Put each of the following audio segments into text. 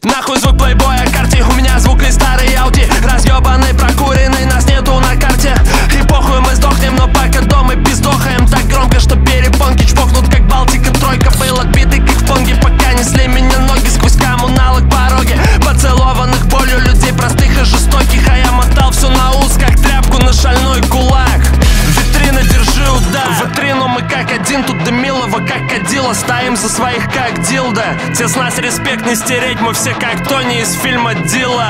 Нахуй звук плейбоя, карте, у меня звук и старый ауди. Разъебанный, прокуренный, нас нету на карте. И похуй, мы сдохнем, но пока дома пиздохаем так громко, что перепонки чпокнут, как Балтика. Тройка был отбитый, как в понге, пока несли меня ноги сквозь коммуналок пороги, поцелованных болью людей простых и жестоких. А я мотал все на ус, как тряпку на шальной кулак. Витрина, держи удар. В витрину мы как один, тут до милого как кадила. Стоим за своих как дилда. Те с нас респект не стереть, мы все как Тони из фильма Дила.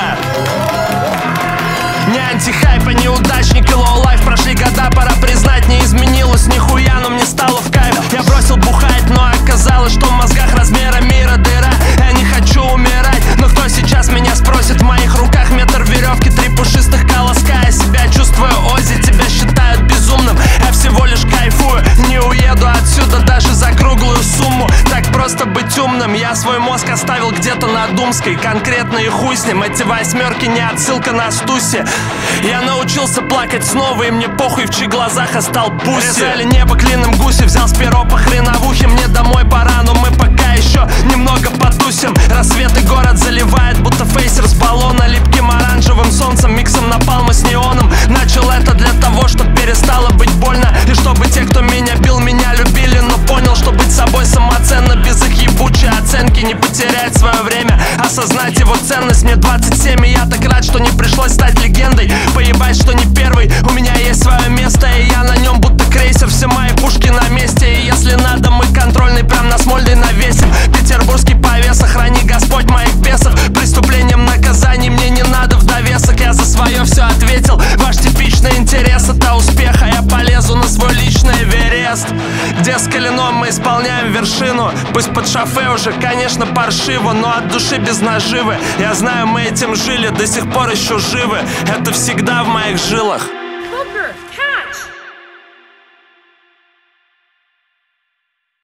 Не антихайп, а неудачник и лоу-лайф. Прошли года, пора признать, не изменилось нихуя, но мне стало в кайф. Я бросил бухать, но оказалось, что в мозгах размера мира дыра. Я не хочу умирать, но кто сейчас меня спросит? В моих руках метр веревки, 3 пушистых колоска. Я себя чувствую Оззи, тебя считают безумным. Я всего лишь кайфую, не уеду отсюда даже за круглую сумму. Так просто быть умным. Я свой мозг оставил где-то на Думской, конкретно и хуй с ним. Эти восьмерки не отсылка на Стусе. Я научился плакать снова, и мне похуй, в чьих глазах я стал пусси. Резали небо клином гуси, взял с перо по хреновухе. Мне домой пора, но мы пока еще немного потусим. Рассвет и город заливает, будто фейсер с баллона. Липким оранжевым солнцем, миксом напалма с неоном. Начал это для того, чтобы перестало быть больно. И чтобы те, кто меня бил, меня любили. Но понял, что быть собой самоценно, без их ебучей оценки. Не потерять свое время, осознать его ценность. Мне 27, и я так рад, что не пришлось стать легендой. Поебать, что не первый, у меня есть свое место, и я на нем будто крейсер. Все мои пушки на месте, и если надо, мы контрольный прям на Смольный навесим. Петербургский повес, охрани Господь моих бесов. Преступлением наказаний мне не надо в довесок. Я за свое все ответил, ваш типичный интерес — это успех, а я полезу на свой личный Эверест, где с коленом мы исполняем вершину. Пусть под шофе уже, конечно, паршиво, но от души без наживы. Я знаю, мы этим жили, до сих пор еще живы. Это всегда в моих жилах.